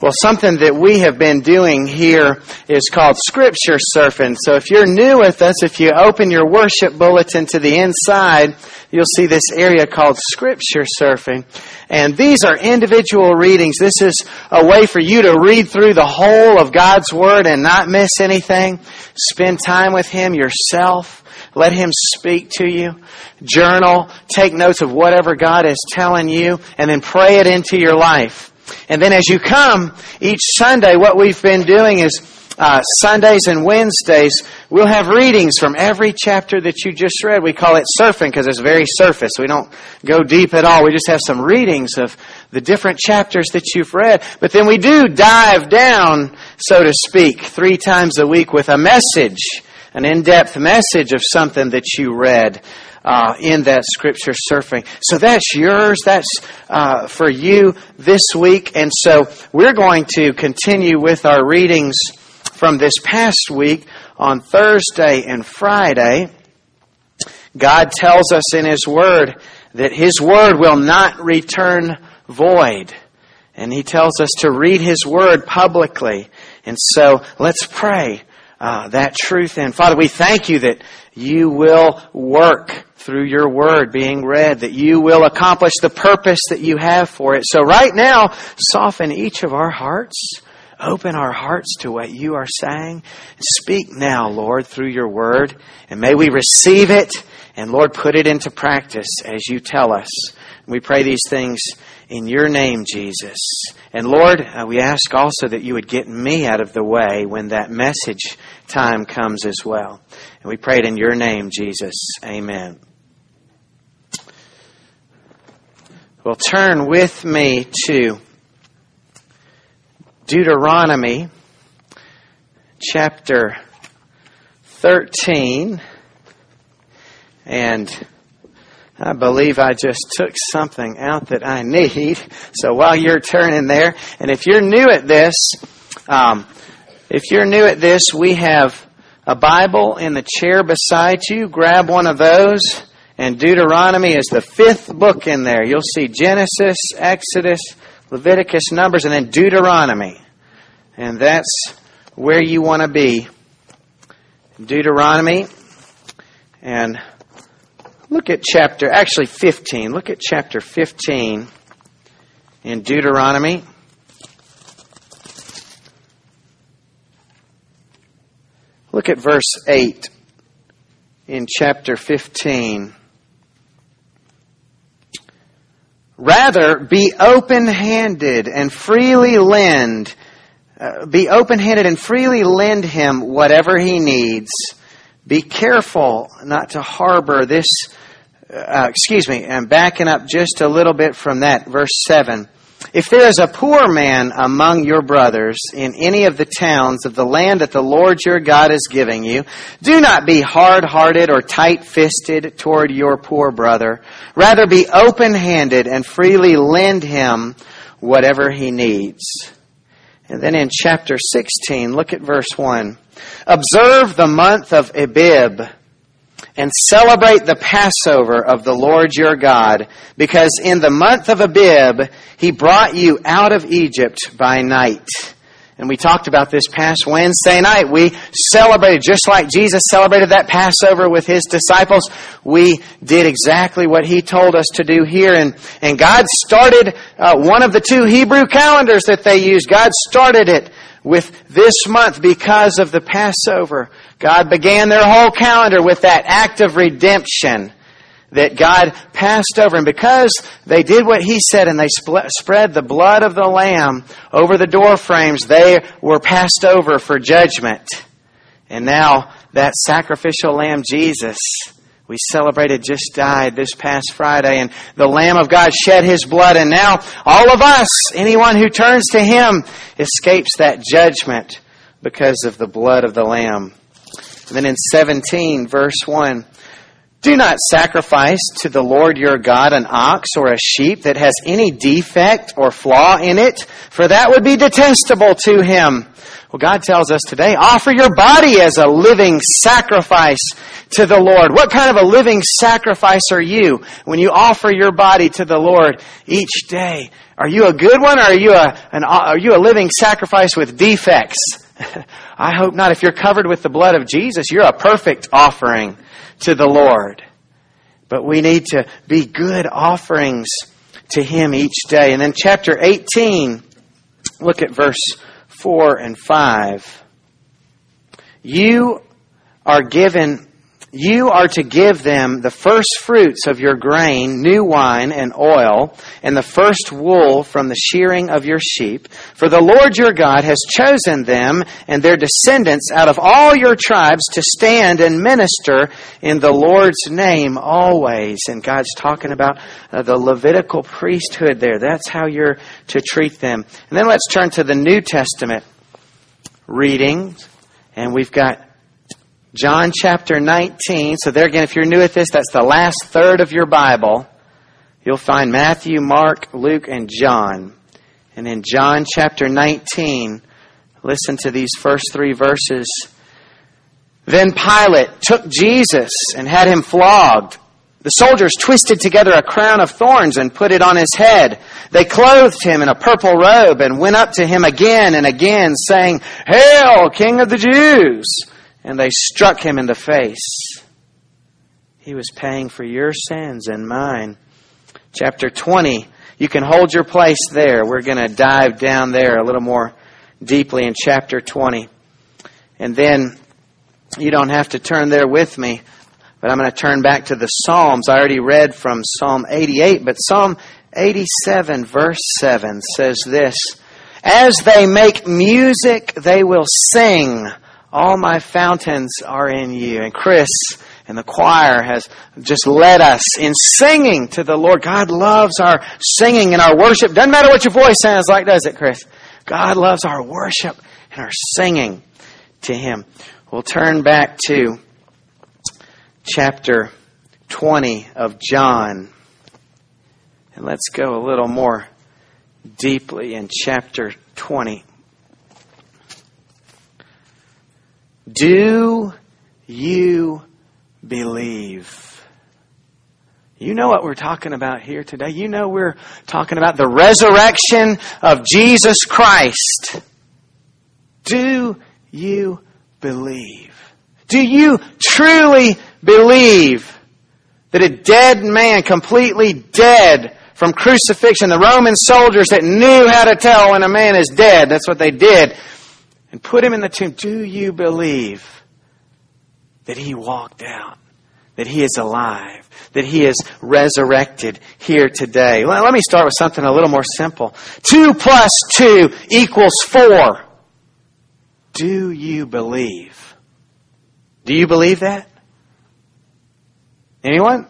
Well, something that we have been doing here is called Scripture Surfing. So if you're new with us, if you open your worship bulletin to the inside, you'll see this area called Scripture Surfing. And these are individual readings. This is a way for you to read through the whole of God's Word and not miss anything. Spend time with Him yourself. Let Him speak to you. Journal. Take notes of whatever God is telling you. And then pray it into your life. And then as you come each Sunday, what we've been doing is Sundays and Wednesdays, we'll have readings from every chapter that you just read. We call it surfing because it's very surface. We don't go deep at all. We just have some readings of the different chapters that you've read. But then we do dive down, so to speak, 3 times a week with a message, an in-depth message of something that you read in that Scripture Surfing. So that's yours. That's for you this week. And so we're going to continue with our readings from this past week on Thursday and Friday. God tells us in His Word that His Word will not return void. And He tells us to read His Word publicly. And so let's pray that truth in. Father, we thank You that You will work through Your Word being read, that You will accomplish the purpose that You have for it. So right now, soften each of our hearts. Open our hearts to what You are saying. Speak now, Lord, through Your Word. And may we receive it and, Lord, put it into practice as You tell us. We pray these things in Your name, Jesus. And Lord, we ask also that You would get me out of the way when that message time comes as well. And we pray it in Your name, Jesus. Amen. Well, turn with me to Deuteronomy chapter 13. And I believe I just took something out that I need. So while you're turning there, and if you're new at this, we have a Bible in the chair beside you. Grab one of those. And Deuteronomy is the 5th book in there. You'll see Genesis, Exodus, Leviticus, Numbers, and then Deuteronomy. And that's where you want to be. Deuteronomy. And look at chapter 15. Look at chapter 15 in Deuteronomy. Look at verse 8 in chapter 15. Rather, be open-handed and freely lend. Be open-handed and freely lend him whatever he needs. Be careful not to harbor this. I'm backing up just a little bit from that. Verse 7. If there is a poor man among your brothers in any of the towns of the land that the Lord your God is giving you, do not be hard-hearted or tight-fisted toward your poor brother. Rather be open-handed and freely lend him whatever he needs. And then in chapter 16, look at verse 1. Observe the month of Abib and celebrate the Passover of the Lord your God, because in the month of Abib, He brought you out of Egypt by night. And we talked about this past Wednesday night. We celebrated, just like Jesus celebrated that Passover with His disciples, we did exactly what He told us to do here. And God started one of the 2 Hebrew calendars that they used. God started it with this month because of the Passover. God began their whole calendar with that act of redemption that God passed over. And because they did what He said and they spread the blood of the Lamb over the door frames, they were passed over for judgment. And now that sacrificial Lamb, Jesus, we celebrated, just died this past Friday. And the Lamb of God shed His blood. And now all of us, anyone who turns to Him, escapes that judgment because of the blood of the Lamb. And then in 17, verse 1, do not sacrifice to the Lord your God an ox or a sheep that has any defect or flaw in it, for that would be detestable to Him. Well, God tells us today, offer your body as a living sacrifice to the Lord? What kind of a living sacrifice are you when you offer your body to the Lord each day? Are you a good one, or are you a living sacrifice with defects? I hope not. If you're covered with the blood of Jesus, you're a perfect offering to the Lord. But we need to be good offerings to Him each day. And then chapter 18, look at verse 4 and 5. You are to give them the first fruits of your grain, new wine and oil, and the first wool from the shearing of your sheep. For the Lord your God has chosen them and their descendants out of all your tribes to stand and minister in the Lord's name always. And God's talking about the Levitical priesthood there. That's how you're to treat them. And then let's turn to the New Testament reading. And we've got John chapter 19. So there again, if you're new at this, that's the last third of your Bible. You'll find Matthew, Mark, Luke, and John. And in John chapter 19, listen to these first 3 verses. Then Pilate took Jesus and had him flogged. The soldiers twisted together a crown of thorns and put it on his head. They clothed him in a purple robe and went up to him again and again, saying, "Hail, King of the Jews!" And they struck him in the face. He was paying for your sins and mine. Chapter 20, you can hold your place there. We're going to dive down there a little more deeply in chapter 20. And then you don't have to turn there with me, but I'm going to turn back to the Psalms. I already read from Psalm 88, but Psalm 87 verse 7 says this, "As they make music, they will sing. All my fountains are in you." And Chris and the choir has just led us in singing to the Lord. God loves our singing and our worship. Doesn't matter what your voice sounds like, does it, Chris? God loves our worship and our singing to Him. We'll turn back to chapter 20 of John. And let's go a little more deeply in chapter 20. Do you believe? You know what we're talking about here today. You know we're talking about the resurrection of Jesus Christ. Do you believe? Do you truly believe that a dead man, completely dead from crucifixion, the Roman soldiers that knew how to tell when a man is dead, that's what they did, and put him in the tomb. Do you believe that He walked out, that He is alive, that He is resurrected here today? Well, let me start with something a little more simple. 2 plus 2 equals 4. Do you believe? Do you believe that? Anyone?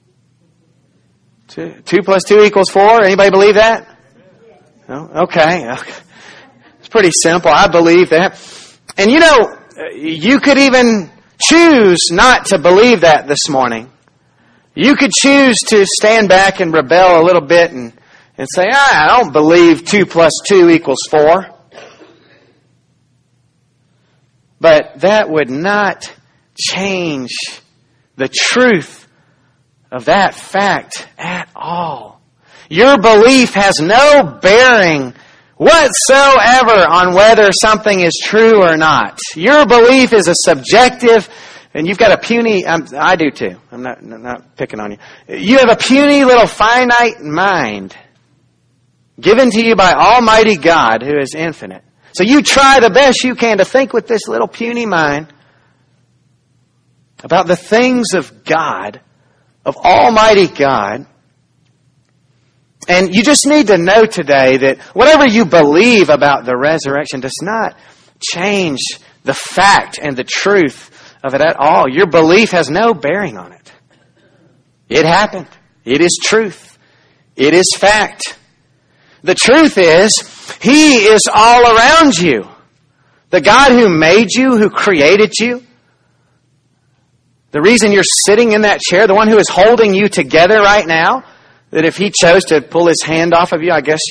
2 plus 2 equals 4? Anybody believe that? No? Okay. It's pretty simple. I believe that. And you know, you could even choose not to believe that this morning. You could choose to stand back and rebel a little bit and say, I don't believe 2 plus 2 equals 4. But that would not change the truth of that fact at all. Your belief has no bearing whatsoever on whether something is true or not. Your belief is a subjective, and you've got a puny, I do too, I'm not picking on you. You have a puny little finite mind given to you by Almighty God who is infinite. So you try the best you can to think with this little puny mind about the things of God, of Almighty God. And you just need to know today that whatever you believe about the resurrection does not change the fact and the truth of it at all. Your belief has no bearing on it. It happened. It is truth. It is fact. The truth is, He is all around you. The God who made you, who created you, the reason you're sitting in that chair, the one who is holding you together right now, that if He chose to pull His hand off of you, I guess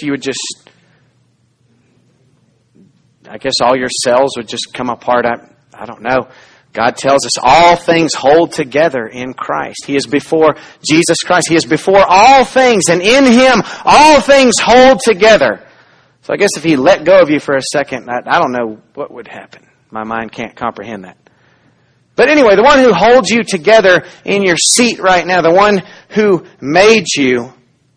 all your cells would just come apart. I don't know. God tells us all things hold together in Christ. He is before Jesus Christ. He is before all things, and in Him all things hold together. So I guess if He let go of you for a second, I don't know what would happen. My mind can't comprehend that. But anyway, the one who holds you together in your seat right now, the one who made you,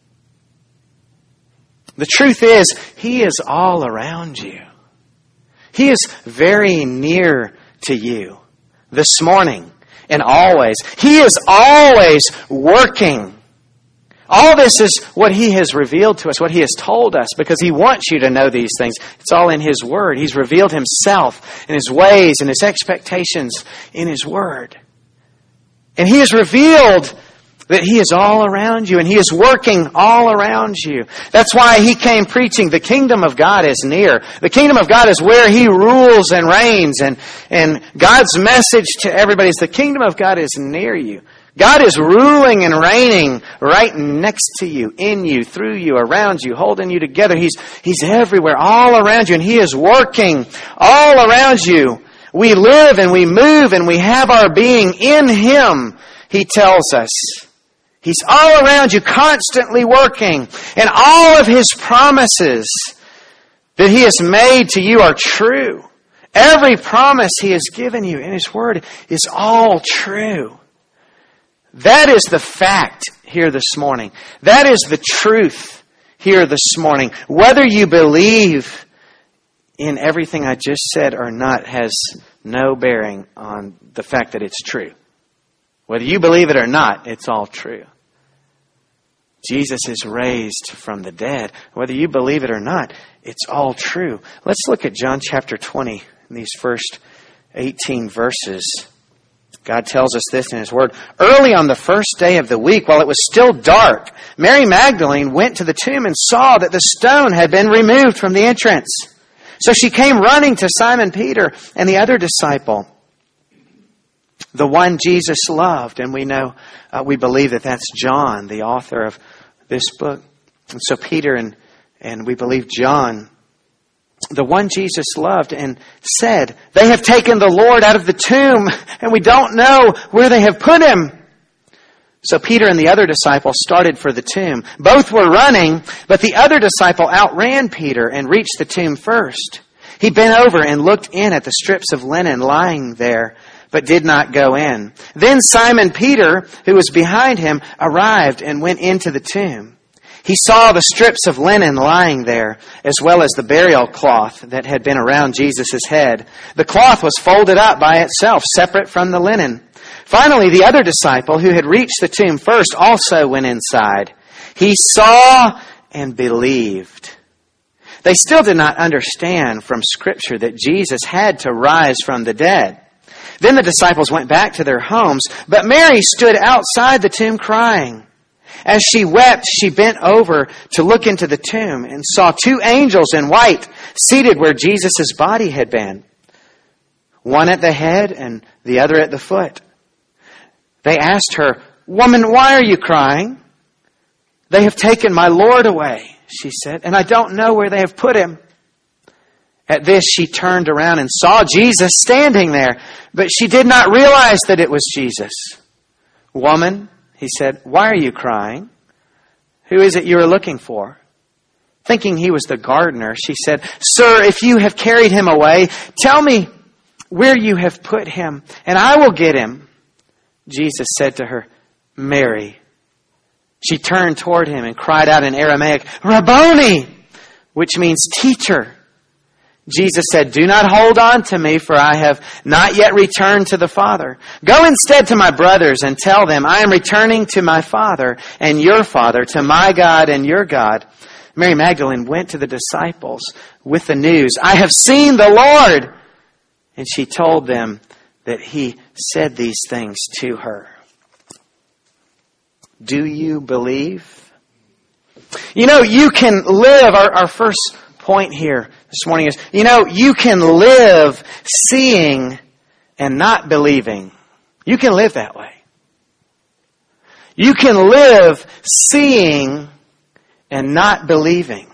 the truth is, He is all around you. He is very near to you this morning and always. He is always working. All this is what He has revealed to us, what He has told us, because He wants you to know these things. It's all in His Word. He's revealed Himself and His ways and His expectations in His Word. And He has revealed that He is all around you and He is working all around you. That's why He came preaching, the kingdom of God is near. The kingdom of God is where He rules and reigns. And God's message to everybody is the kingdom of God is near you. God is ruling and reigning right next to you, in you, through you, around you, holding you together. He's everywhere, all around you, and He is working all around you. We live and we move and we have our being in Him, He tells us. He's all around you, constantly working. And all of His promises that He has made to you are true. Every promise He has given you in His Word is all true. That is the fact here this morning. That is the truth here this morning. Whether you believe in everything I just said or not has no bearing on the fact that it's true. Whether you believe it or not, it's all true. Jesus is raised from the dead. Whether you believe it or not, it's all true. Let's look at John chapter 20 in these first 18 verses. God tells us this in His Word. Early on the first day of the week, while it was still dark, Mary Magdalene went to the tomb and saw that the stone had been removed from the entrance. So she came running to Simon Peter and the other disciple, the one Jesus loved. And we believe that that's John, the author of this book. And so Peter and we believe John, the one Jesus loved, and said, "They have taken the Lord out of the tomb, and we don't know where they have put Him." So Peter and the other disciple started for the tomb. Both were running, but the other disciple outran Peter and reached the tomb first. He bent over and looked in at the strips of linen lying there, but did not go in. Then Simon Peter, who was behind him, arrived and went into the tomb. He saw the strips of linen lying there, as well as the burial cloth that had been around Jesus' head. The cloth was folded up by itself, separate from the linen. Finally, the other disciple, who had reached the tomb first, also went inside. He saw and believed. They still did not understand from Scripture that Jesus had to rise from the dead. Then the disciples went back to their homes, but Mary stood outside the tomb crying. As she wept, she bent over to look into the tomb and saw two angels in white seated where Jesus' body had been, one at the head and the other at the foot. They asked her, "Woman, why are you crying?" "They have taken my Lord away," she said, "and I don't know where they have put Him." At this, she turned around and saw Jesus standing there, but she did not realize that it was Jesus. "Woman," He said, "why are you crying? Who is it you are looking for?" Thinking He was the gardener, she said, "Sir, if you have carried Him away, tell me where you have put Him, and I will get Him." Jesus said to her, "Mary." She turned toward Him and cried out in Aramaic, "Rabboni," which means teacher. Jesus said, "Do not hold on to me, for I have not yet returned to the Father. Go instead to my brothers and tell them, I am returning to my Father and your Father, to my God and your God." Mary Magdalene went to the disciples with the news, "I have seen the Lord." And she told them that He said these things to her. Do you believe? You can live, our first point here this morning is, you can live seeing and not believing. You can live that way. You can live seeing and not believing.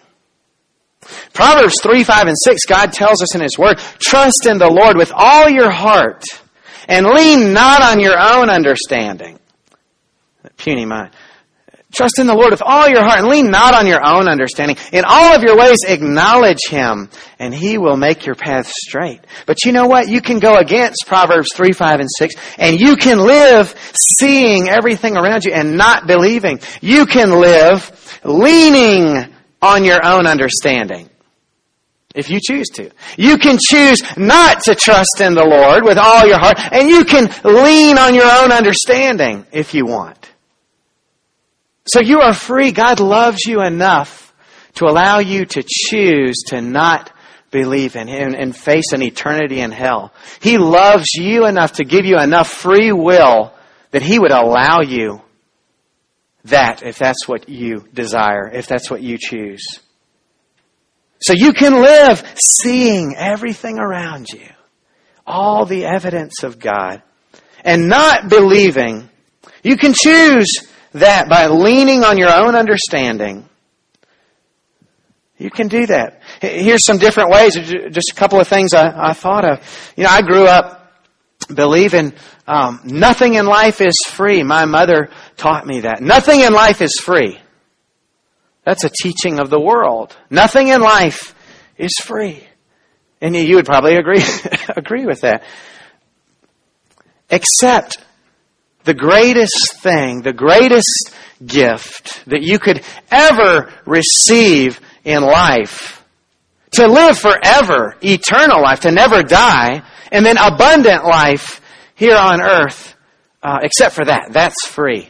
Proverbs 3, 5, and 6, God tells us in His Word, "Trust in the Lord with all your heart And lean not on your own understanding. Puny mind. Trust in the Lord with all your heart and lean not on your own understanding. In all of your ways acknowledge Him and He will make your path straight. But you know what? You can go against Proverbs 3, 5, and 6 and you can live seeing everything around you and not believing. You can live leaning on your own understanding. If you choose to. You can choose not to trust in the Lord with all your heart and you can lean on your own understanding if you want. So you are free. God loves you enough to allow you to choose to not believe in Him and face an eternity in hell. He loves you enough to give you enough free will that He would allow you that if that's what you desire, if that's what you choose. So you can live seeing everything around you, all the evidence of God, and not believing. You can choose that by leaning on your own understanding. You can do that. Here's some different ways, just a couple of things I thought of. I grew up believing nothing in life is free. My mother taught me that. Nothing in life is free. That's a teaching of the world. Nothing in life is free. And you would probably agree with that. Except the greatest thing, the greatest gift that you could ever receive in life, to live forever, eternal life, to never die, and then abundant life here on earth, except for that. That's free.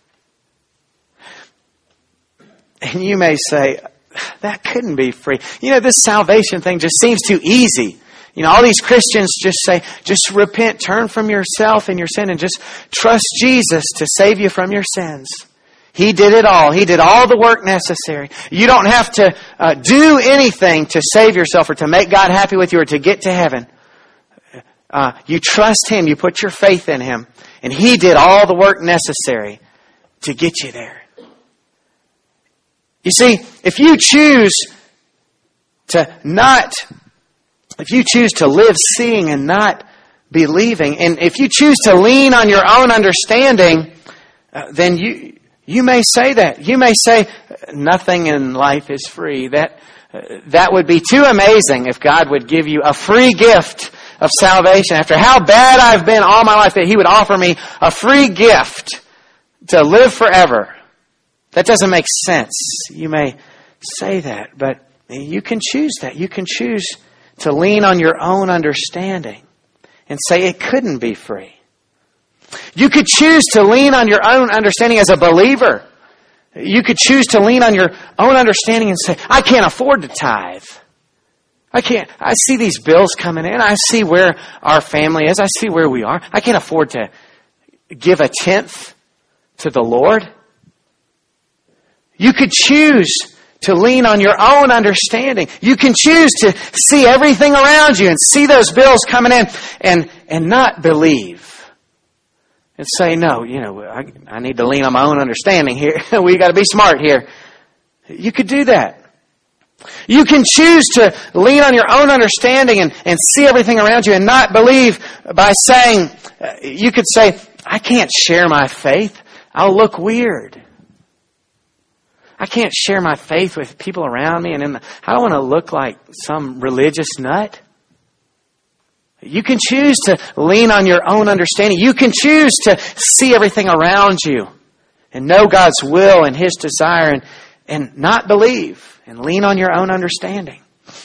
And you may say, that couldn't be free. This salvation thing just seems too easy. All these Christians just say, just repent, turn from yourself and your sin, and just trust Jesus to save you from your sins. He did it all. He did all the work necessary. You don't have to do anything to save yourself or to make God happy with you or to get to heaven. You trust Him. You put your faith in Him. And He did all the work necessary to get you there. You see, if you choose to live seeing and not believing, and if you choose to lean on your own understanding, then you may say that. You may say, nothing in life is free. That would be too amazing if God would give you a free gift of salvation. After how bad I've been all my life, that He would offer me a free gift to live forever. That doesn't make sense. You may say that, but you can choose that. You can choose to lean on your own understanding and say it couldn't be free. You could choose to lean on your own understanding as a believer. You could choose to lean on your own understanding and say, I can't afford to tithe. I see these bills coming in. I see where our family is. I see where we are. I can't afford to give a tenth to the Lord. You could choose to lean on your own understanding. You can choose to see everything around you and see those bills coming in and not believe. And say, no, I need to lean on my own understanding here. We got to be smart here. You could do that. You can choose to lean on your own understanding and see everything around you and not believe by saying, you could say, I can't share my faith. I'll look weird. I can't share my faith with people around me, and I don't want to look like some religious nut. You can choose to lean on your own understanding. You can choose to see everything around you and know God's will and His desire and not believe and lean on your own understanding.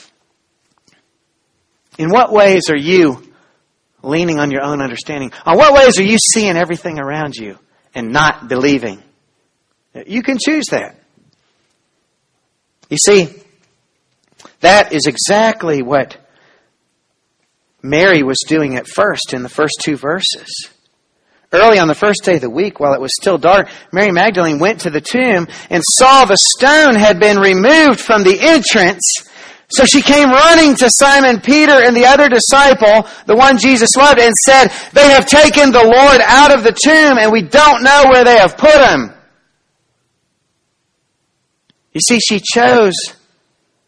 In what ways are you leaning on your own understanding? On what ways are you seeing everything around you and not believing? You can choose that. You see, that is exactly what Mary was doing at first in the first two verses. Early on the first day of the week, while it was still dark, Mary Magdalene went to the tomb and saw the stone had been removed from the entrance. So she came running to Simon Peter and the other disciple, the one Jesus loved, and said, they have taken the Lord out of the tomb and we don't know where they have put Him. You see, she chose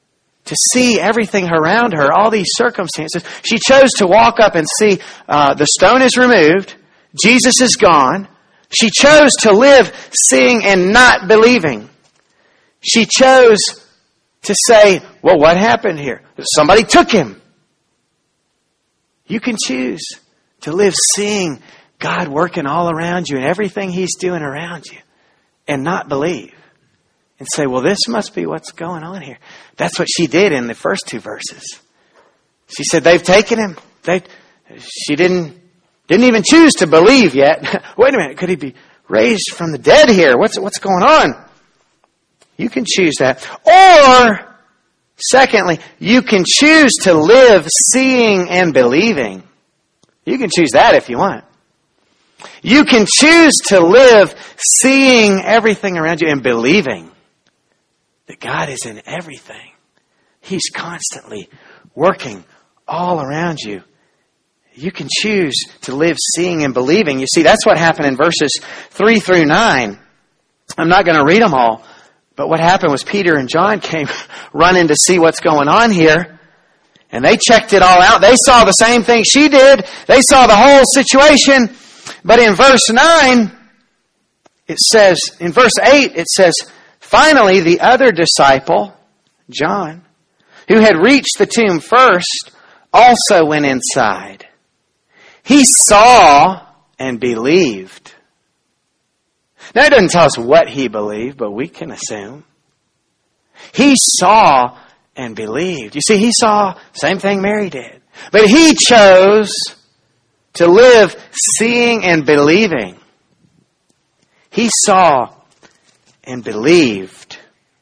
to see everything around her, all these circumstances. She chose to walk up and see the stone is removed. Jesus is gone. She chose to live seeing and not believing. She chose to say, well, what happened here? Somebody took him. You can choose to live seeing God working all around you and everything He's doing around you and not believe. And say, well, this must be what's going on here. That's what she did in the first two verses. She said, they've taken him. She didn't even choose to believe yet. Wait a minute, could he be raised from the dead here? What's going on? You can choose that. Or, secondly, you can choose to live seeing and believing. You can choose that if you want. You can choose to live seeing everything around you and believing that God is in everything. He's constantly working all around you. You can choose to live seeing and believing. You see, that's what happened in verses 3 through 9. I'm not going to read them all. But what happened was Peter and John came running to see what's going on here. And they checked it all out. They saw the same thing she did. They saw the whole situation. But in verse 9, it says, in verse 8, it says, finally, the other disciple, John, who had reached the tomb first, also went inside. He saw and believed. Now, it doesn't tell us what he believed, but we can assume. He saw and believed. You see, he saw the same thing Mary did. But he chose to live seeing and believing. He saw and believed.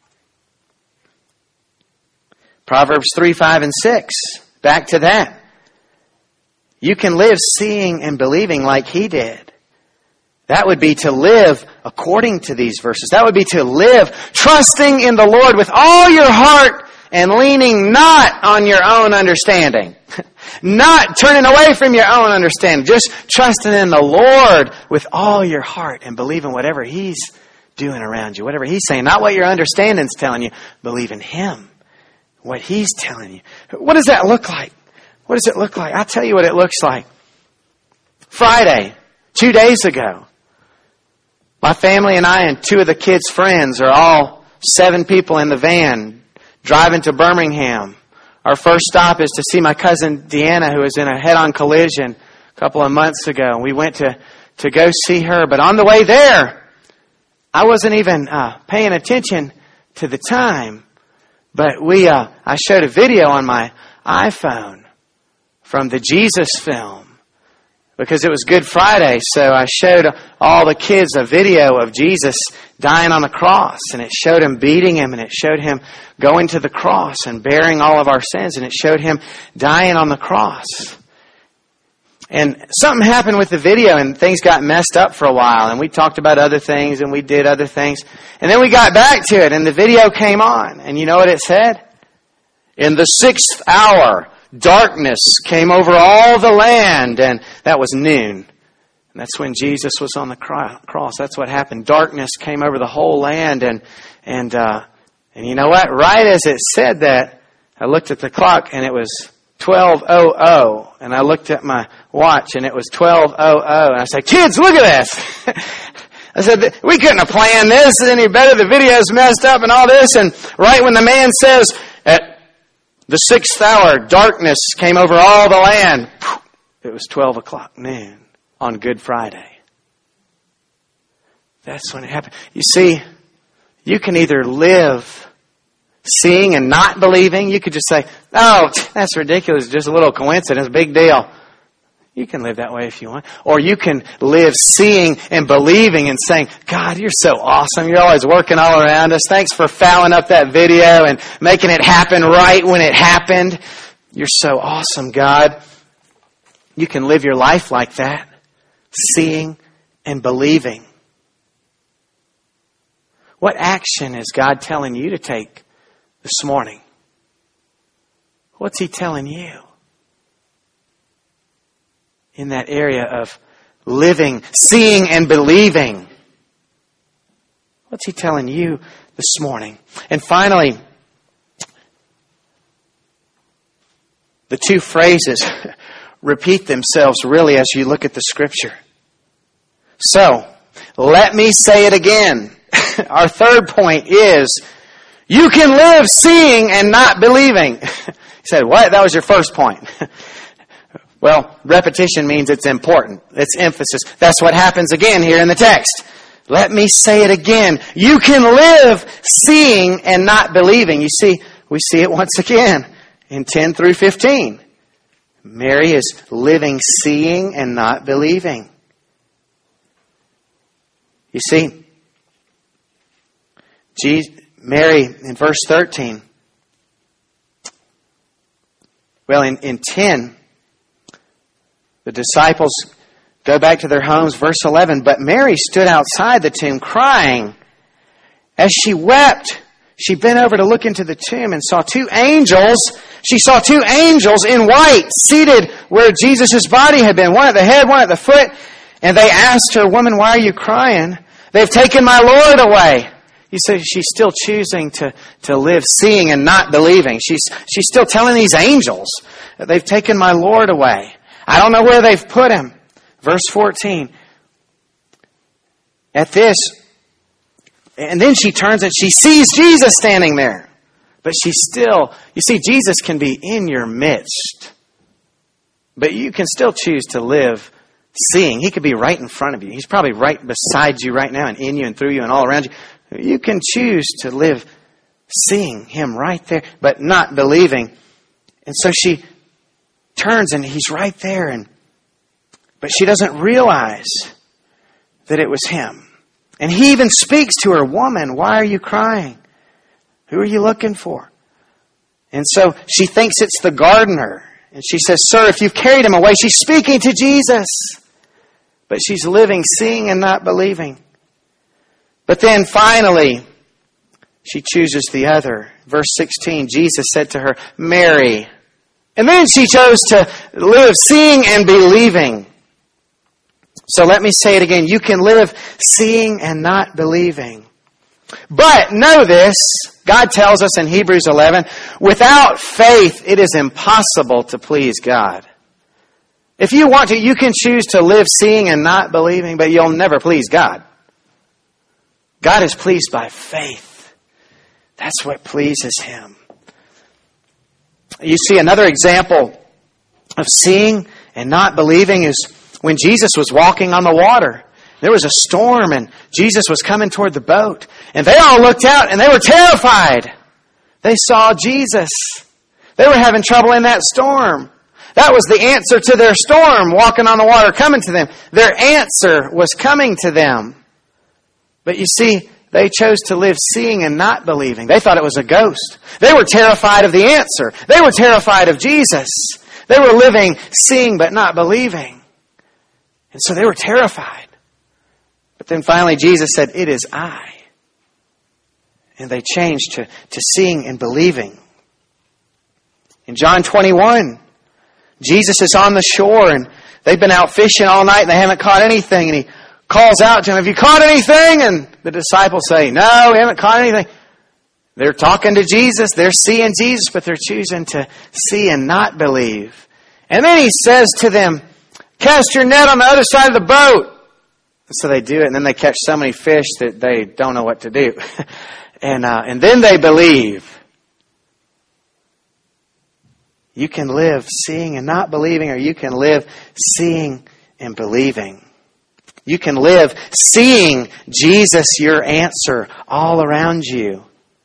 Proverbs 3, 5, and 6. Back to that. You can live seeing and believing like he did. That would be to live according to these verses. That would be to live trusting in the Lord with all your heart and leaning not on your own understanding. Not turning away from your own understanding. Just trusting in the Lord with all your heart and believing whatever He's doing around you. Whatever He's saying. Not what your understanding's telling you. Believe in Him. What He's telling you. What does that look like? What does it look like? I'll tell you what it looks like. Friday, 2 days ago, my family and I and 2 of the kids' friends are all 7 people in the van driving to Birmingham. Our first stop is to see my cousin Deanna, who was in a head-on collision a couple of months ago. We went to go see her. But on the way there, I wasn't even paying attention to the time. But I showed a video on my iPhone from the Jesus film. Because it was Good Friday, so I showed all the kids a video of Jesus dying on the cross. And it showed Him beating Him, and it showed Him going to the cross and bearing all of our sins. And it showed Him dying on the cross. And something happened with the video, and things got messed up for a while. And we talked about other things, and we did other things. And then we got back to it, and the video came on. And you know what it said? In the 6th hour, darkness came over all the land, and that was noon. And that's when Jesus was on the cross. That's what happened. Darkness came over the whole land, and you know what? Right as it said that, I looked at the clock, and it was 12:00, and I looked at my watch, and it was 12:00, and I said, "Kids, look at this!" I said, "We couldn't have planned this any better. The video's messed up and all this." And right when the man says, at the 6th hour, darkness came over all the land. It was 12:00 noon on Good Friday. That's when it happened. You see, you can either live seeing and not believing. You could just say, "Oh, that's ridiculous. Just a little coincidence. Big deal." You can live that way if you want. Or you can live seeing and believing and saying, "God, you're so awesome. You're always working all around us. Thanks for fouling up that video and making it happen right when it happened. You're so awesome, God." You can live your life like that, seeing and believing. What action is God telling you to take this morning? What's He telling you? In that area of living, seeing, and believing. What's He telling you this morning? And finally, The two phrases repeat themselves really as you look at the Scripture. So, let me say it again. Our third point is, you can live seeing and not believing. You said, what? That was your first point. Well, repetition means it's important. It's emphasis. That's what happens again here in the text. Let me say it again. You can live seeing and not believing. You see, we see it once again in 10 through 15. Mary is living seeing and not believing. You see, Mary in verse 13. Well, in 10, the disciples go back to their homes. Verse 11, but Mary stood outside the tomb crying. As she wept, she bent over to look into the tomb and saw two angels. She saw two angels in white seated where Jesus' body had been, one at the head, one at the foot. And they asked her, woman, why are you crying? They've taken my Lord away. You see, she's still choosing to live seeing and not believing. She's still telling these angels that they've taken my Lord away. I don't know where they've put him. Verse 14. At this, and then she turns and she sees Jesus standing there. But she's still, you see, Jesus can be in your midst. But you can still choose to live seeing. He could be right in front of you. He's probably right beside you right now and in you and through you and all around you. You can choose to live seeing him right there, but not believing. And so she turns and he's right there, but she doesn't realize that it was him. And he even speaks to her, woman, why are you crying? Who are you looking for? And so she thinks it's the gardener. And she says, sir, if you've carried him away, she's speaking to Jesus. But she's living, seeing and not believing. But then finally, she chooses the other. Verse 16, Jesus said to her, Mary. And then she chose to live seeing and believing. So let me say it again. You can live seeing and not believing. But know this, God tells us in Hebrews 11, without faith it is impossible to please God. If you want to, you can choose to live seeing and not believing, but you'll never please God. God is pleased by faith. That's what pleases Him. You see, another example of seeing and not believing is when Jesus was walking on the water. There was a storm and Jesus was coming toward the boat. And they all looked out and they were terrified. They saw Jesus. They were having trouble in that storm. That was the answer to their storm, walking on the water, coming to them. Their answer was coming to them. But you see, they chose to live seeing and not believing. They thought it was a ghost. They were terrified of the answer. They were terrified of Jesus. They were living seeing but not believing. And so they were terrified. But then finally Jesus said, it is I. And they changed to seeing and believing. In John 21, Jesus is on the shore and they've been out fishing all night and they haven't caught anything. And He calls out to them, have you caught anything? And the disciples say, no, we haven't caught anything. They're talking to Jesus. They're seeing Jesus, but they're choosing to see and not believe. And then He says to them, cast your net on the other side of the boat. So they do it, and then they catch so many fish that they don't know what to do. And then they believe. You can live seeing and not believing, or you can live seeing and believing. You can live seeing Jesus, your answer, all around you.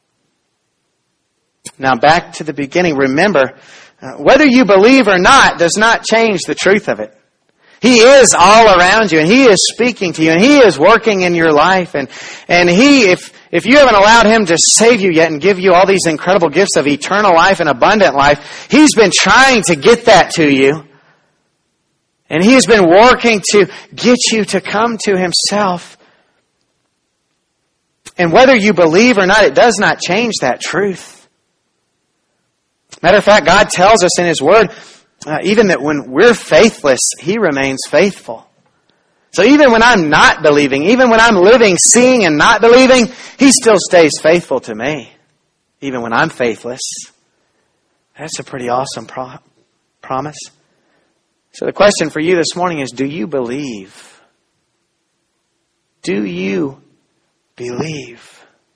Now back to the beginning. Remember, whether you believe or not does not change the truth of it. He is all around you, and He is speaking to you, and He is working in your life. And He, if you haven't allowed Him to save you yet and give you all these incredible gifts of eternal life and abundant life, He's been trying to get that to you. And He has been working to get you to come to Himself. And whether you believe or not, it does not change that truth. Matter of fact, God tells us in His Word, even that when we're faithless, He remains faithful. So even when I'm not believing, even when I'm living, seeing, and not believing, He still stays faithful to me. Even when I'm faithless. That's a pretty awesome Promise? So the question for you this morning is, do you believe? Do you believe?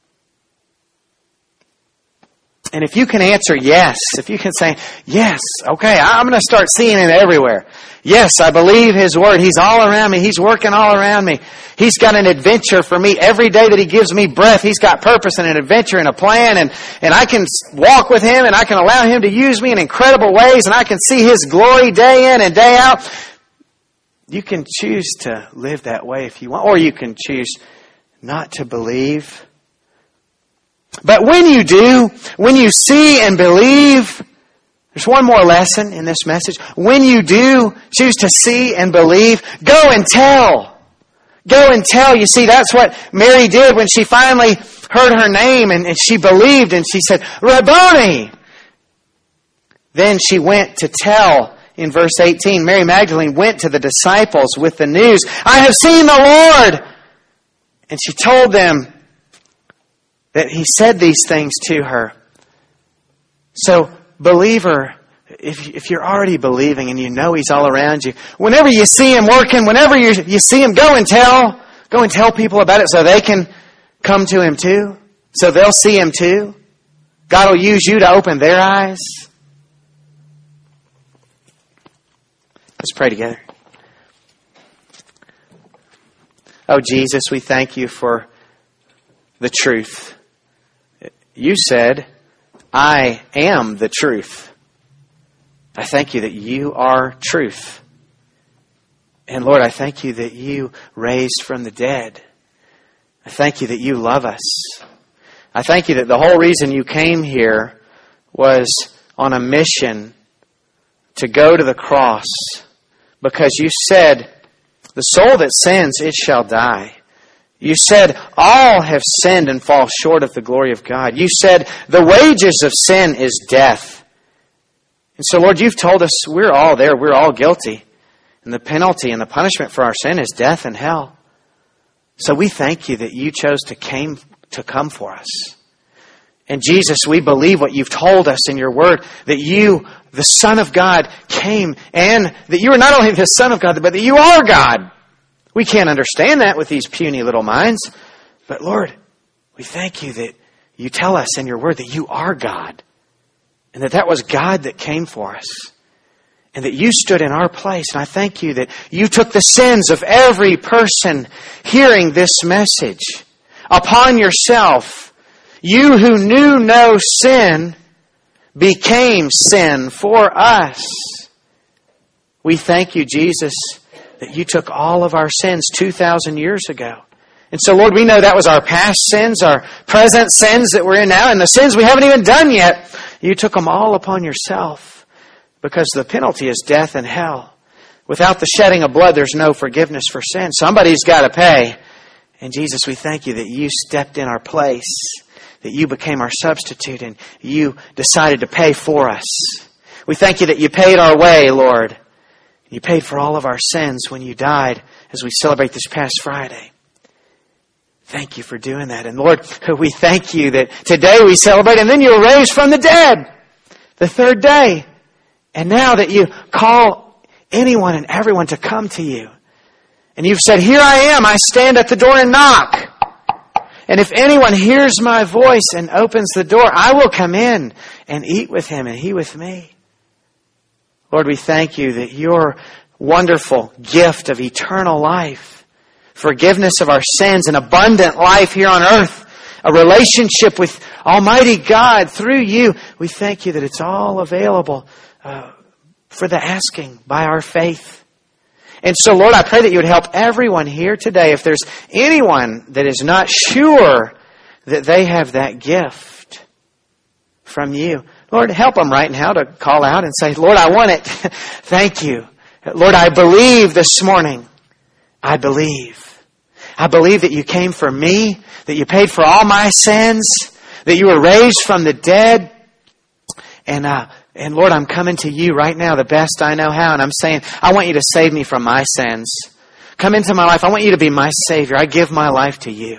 And if you can answer yes, if you can say, yes, okay, I'm going to start seeing it everywhere. Yes, I believe His Word. He's all around me. He's working all around me. He's got an adventure for me. Every day that He gives me breath, He's got purpose and an adventure and a plan. And I can walk with Him and I can allow Him to use me in incredible ways. And I can see His glory day in and day out. You can choose to live that way if you want. Or you can choose not to believe. But when you do, when you see and believe, there's one more lesson in this message. When you do choose to see and believe, go and tell. Go and tell. You see, that's what Mary did when she finally heard her name and she believed and she said, Rabboni! Then she went to tell. In verse 18, Mary Magdalene went to the disciples with the news, I have seen the Lord! And she told them that He said these things to her. So, believer, if you're already believing and you know He's all around you, whenever you see Him working, whenever you see Him, go and tell people about it so they can come to Him too, so they'll see Him too. God will use you to open their eyes. Let's pray together. Oh, Jesus, we thank You for the truth. You said, I am the truth. I thank You that You are truth. And Lord, I thank You that You raised from the dead. I thank You that You love us. I thank You that the whole reason You came here was on a mission to go to the cross, because You said, the soul that sins, it shall die. You said, all have sinned and fall short of the glory of God. You said, the wages of sin is death. And so, Lord, You've told us we're all there. We're all guilty. And the penalty and the punishment for our sin is death and hell. So we thank You that You chose to come for us. And Jesus, we believe what You've told us in Your Word, that You, the Son of God, came, and that You are not only the Son of God, but that You are God. We can't understand that with these puny little minds. But Lord, we thank You that You tell us in Your Word that You are God. And that was God that came for us. And that You stood in our place. And I thank You that You took the sins of every person hearing this message upon Yourself. You who knew no sin became sin for us. We thank You, Jesus, that You took all of our sins 2,000 years ago. And so, Lord, we know that was our past sins, our present sins that we're in now, and the sins we haven't even done yet. You took them all upon Yourself, because the penalty is death and hell. Without the shedding of blood, there's no forgiveness for sin. Somebody's got to pay. And Jesus, we thank You that You stepped in our place, that You became our substitute, and You decided to pay for us. We thank You that You paid our way, Lord. You paid for all of our sins when You died, as we celebrate this past Friday. Thank You for doing that. And Lord, we thank You that today we celebrate, and then You were raised from the dead, the third day. And now that You call anyone and everyone to come to You. And You've said, here I am, I stand at the door and knock. And if anyone hears my voice and opens the door, I will come in and eat with him and he with me. Lord, we thank You that Your wonderful gift of eternal life, forgiveness of our sins, an abundant life here on earth, a relationship with Almighty God through You, we thank You that it's all available for the asking by our faith. And so, Lord, I pray that You would help everyone here today. If there's anyone that is not sure that they have that gift from You, Lord, help them right now to call out and say, Lord, I want it. Thank You. Lord, I believe this morning. I believe. I believe that You came for me, that You paid for all my sins, that You were raised from the dead. And Lord, I'm coming to You right now the best I know how. And I'm saying, I want You to save me from my sins. Come into my life. I want You to be my Savior. I give my life to You.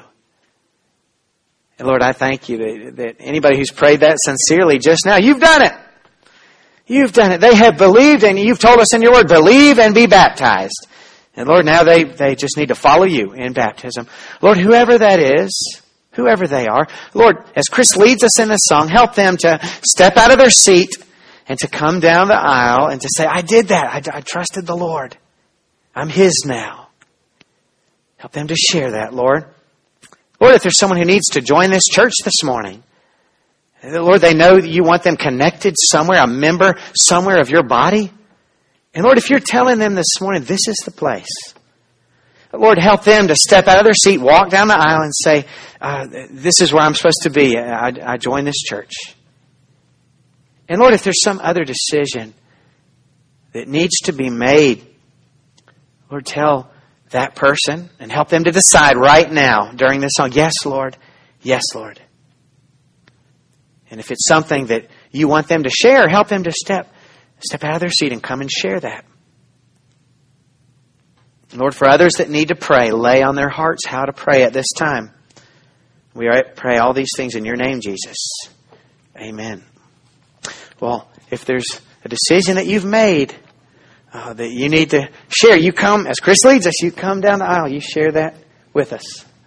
And Lord, I thank You that anybody who's prayed that sincerely just now, you've done it. You've done it. They have believed, and you've told us in your word, believe and be baptized. And Lord, now they just need to follow you in baptism. Lord, whoever that is, whoever they are, Lord, as Chris leads us in this song, help them to step out of their seat and to come down the aisle and to say, I did that. I trusted the Lord. I'm His now. Help them to share that, Lord. Lord, if there's someone who needs to join this church this morning, Lord, they know that you want them connected somewhere, a member somewhere of your body. And Lord, if you're telling them this morning, this is the place. Lord, help them to step out of their seat, walk down the aisle and say, this is where I'm supposed to be. I join this church. And Lord, if there's some other decision that needs to be made, Lord, tell that person and help them to decide right now during this song, yes, Lord. Yes, Lord. And if it's something that you want them to share, help them to step out of their seat and come and share that. Lord, for others that need to pray, lay on their hearts how to pray at this time. We pray all these things in your name, Jesus. Amen. Well, if there's a decision that you've made that you need to share, you come, as Chris leads us, you come down the aisle, you share that with us.